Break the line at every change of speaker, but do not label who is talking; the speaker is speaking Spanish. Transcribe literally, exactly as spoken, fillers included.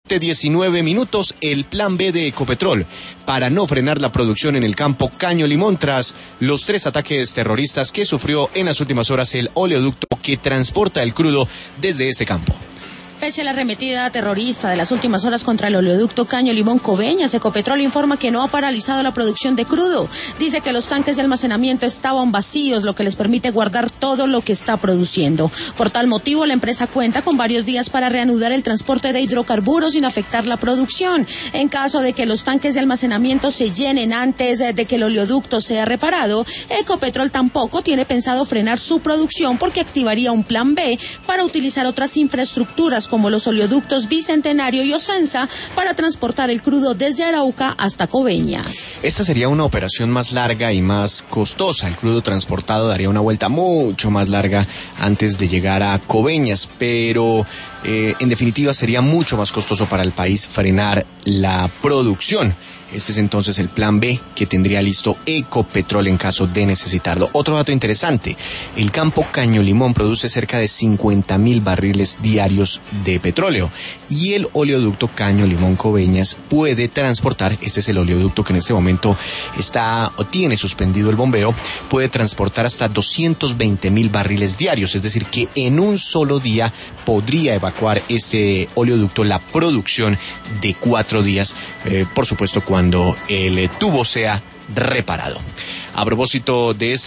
diecinueve minutos, el plan B de Ecopetrol para no frenar la producción en el campo Caño Limón tras los tres ataques terroristas que sufrió en las últimas horas el oleoducto que transporta el crudo desde este campo.
Pese a la arremetida terrorista de las últimas horas contra el oleoducto Caño Limón Coveñas, Ecopetrol informa que no ha paralizado la producción de crudo. Dice que los tanques de almacenamiento estaban vacíos, lo que les permite guardar todo lo que está produciendo. Por tal motivo, la empresa cuenta con varios días para reanudar el transporte de hidrocarburos sin afectar la producción. En caso de que los tanques de almacenamiento se llenen antes de que el oleoducto sea reparado, Ecopetrol tampoco tiene pensado frenar su producción porque activaría un plan B para utilizar otras infraestructuras como los oleoductos Bicentenario y Ocensa para transportar el crudo desde Arauca hasta Coveñas.
Esta sería una operación más larga y más costosa. El crudo transportado daría una vuelta mucho más larga antes de llegar a Coveñas, pero eh, en definitiva sería mucho más costoso para el país frenar la producción. Este es entonces el plan B que tendría listo Ecopetrol en caso de necesitarlo. Otro dato interesante, el campo Caño Limón produce cerca de cincuenta mil barriles diarios de petróleo y el oleoducto Caño Limón Coveñas puede transportar, este es el oleoducto que en este momento está o tiene suspendido el bombeo, puede transportar hasta doscientos veinte mil barriles diarios, es decir que en un solo día podría evacuar este oleoducto la producción de cuatro días, eh, por supuesto cuando el tubo sea reparado. A propósito de este